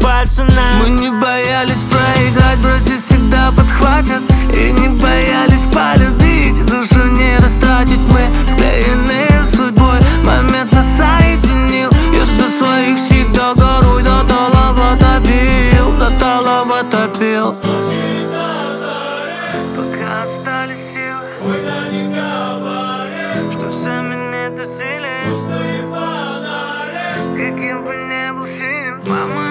пальцы нам. Мы не боялись проиграть, братья всегда подхватят. И не боялись полюбить, душу не растратить. Мы склеены судьбой, момент нас соединил. Я за своих всегда горой до талого топил, до талого топил. Пока остались силы, Ой, да не говори, что сами не тусили. пустые фонари. Каким бы ни был синим, мама